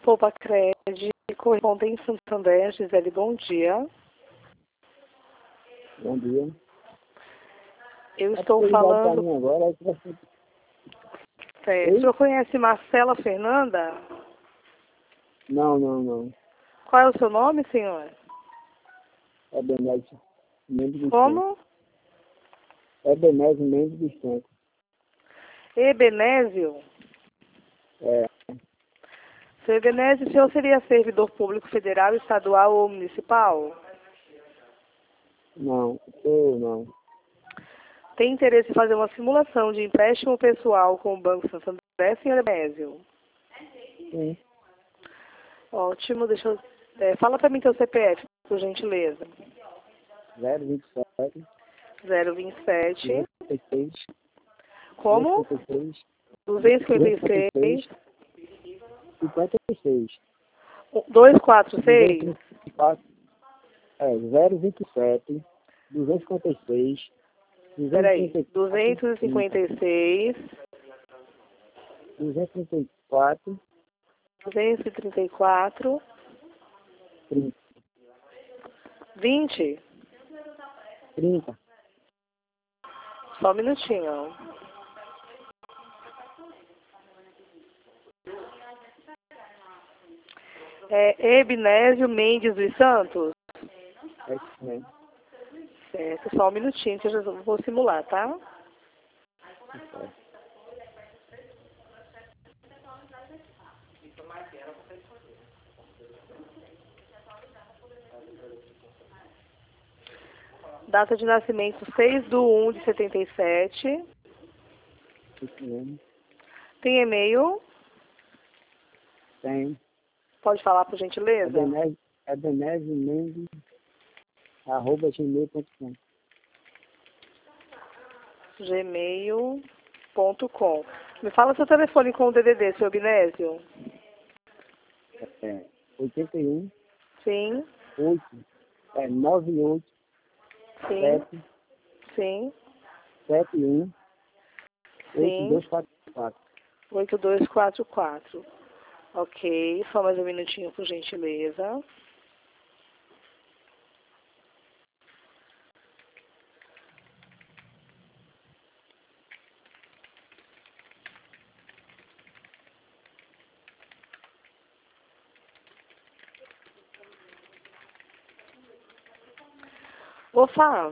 Poupa Crédito, correspondente Santander, Gisele, bom dia. Bom dia. Eu estou falando... Agora, o senhor conhece Marcela Fernanda? Não. Qual é o seu nome, senhor? Ebenésio Mendes Vicente. Como? Ebenésio Mendes Vicente. Ebenésio? É. Seu Ebenésio, o senhor seria servidor público federal, estadual ou municipal? Não, eu não. Tem interesse em fazer uma simulação de empréstimo pessoal com o Banco Santander, senhor Ebenésio? Sim. Ótimo, deixa eu... fala para mim teu CPF, por gentileza. 027. 027. 56. Como? 256. 56. 246. 027. 256. Peraí. 256. 234. 234. 30. 20. 30. Só um minutinho. Ebenésio Mendes dos Santos? É isso mesmo. Certo, só um minutinho que eu já vou simular, tá? Data de nascimento 6/1/77. Isso mesmo. Tem e-mail? Tem. Pode falar, por gentileza? Ebenésio Mendes, @gmail.com. gmail.com. Me fala seu telefone com o DDD, seu Ebenésio. 81. Sim. 98. Sim. 7. Sim. 71. Sim. 8244. 8244. Ok, só mais um minutinho, por gentileza. Opa!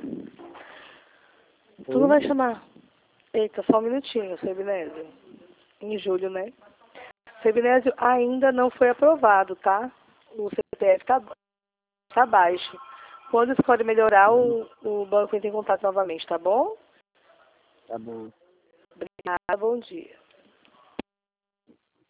Tu não vai chamar... Eita, só um minutinho, seu Ebenésio. Em julho, né? Seu Ebenésio ainda não foi aprovado, tá? O CPF tá baixo. Quando escolhe melhorar, o banco entra em contato novamente, tá bom? Tá bom. Obrigada, bom dia.